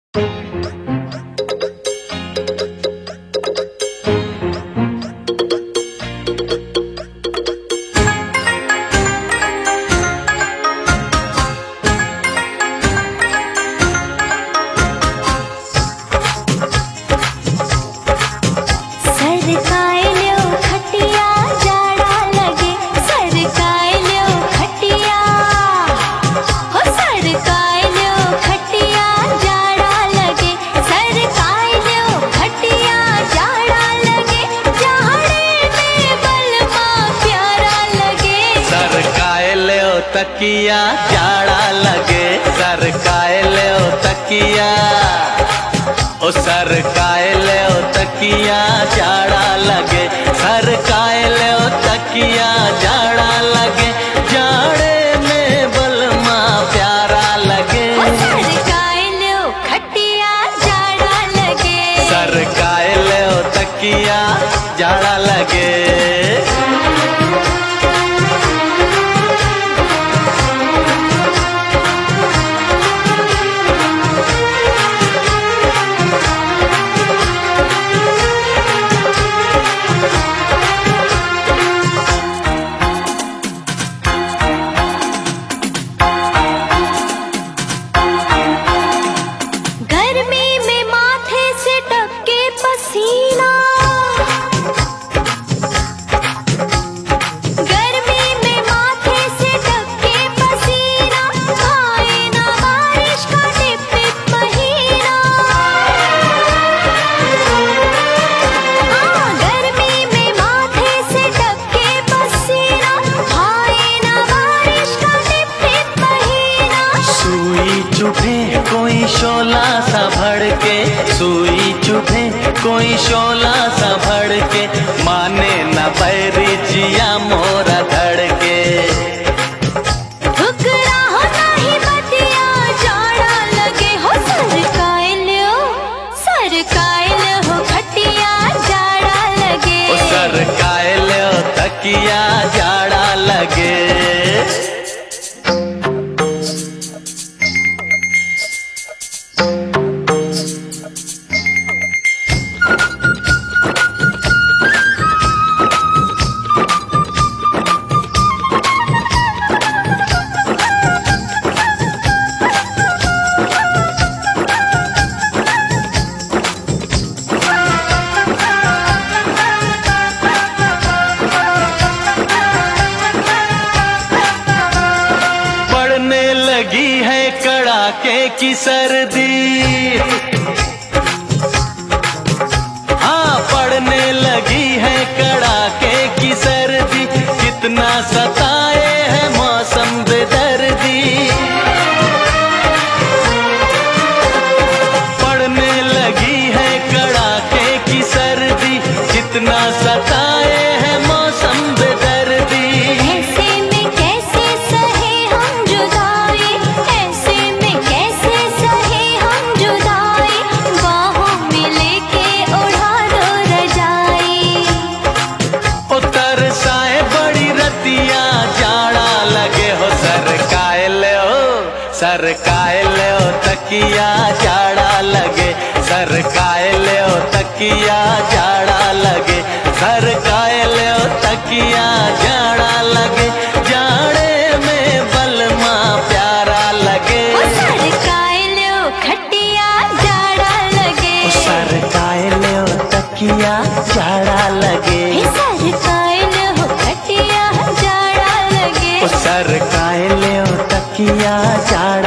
तकिया जाड़ा लगे सरकाए ले ओ तकिया, ओ सरकाए ले ओ तकिया जाड़ा लगे, सरकाए ले ओ तकिया जाड़ा लगे, जाड़े में बलमा प्यारा लगे। सरकाए ले ओ खटिया जाड़ा लगे, सरकाए ले ओ तकिया जाड़ा लगे। कोई शोला सा भड़के, सुई चुभे कोई शोला सा भड़के, माने न बैरी जिया मोरा धड़के। ठुकरा हो नहीं बतिया जाड़ा लगे, हो सरकाए ले हो खटिया जाड़ा लगे, ओ सरकाए ले ओ तकिया जाड़ा लगे। लगी है कड़ाके की सर्दी, हाँ पड़ने लगी है कड़ाके की सर्दी, कितना सताए है मौसम बेदर्दी। पड़ने लगी है कड़ाके की सर्दी, कितना सताए है मौसम बेदर्दी। सरकाए ले ओ तकिया जाड़ा लगे, सरकाए ले ओ तकिया जाड़ा लगे, सरकाए ले ओ तकिया जाड़ा लगे, जाड़े में बलमा प्यारा लगे। सरकाए ले ओ खटिया जाड़ा लगे, सरकाए ले ओ तकिया जाड़ा लगे, सरकाए ले ओ खटिया जाड़ा लगे, सरकाए ले ओ तकिया जाड़ा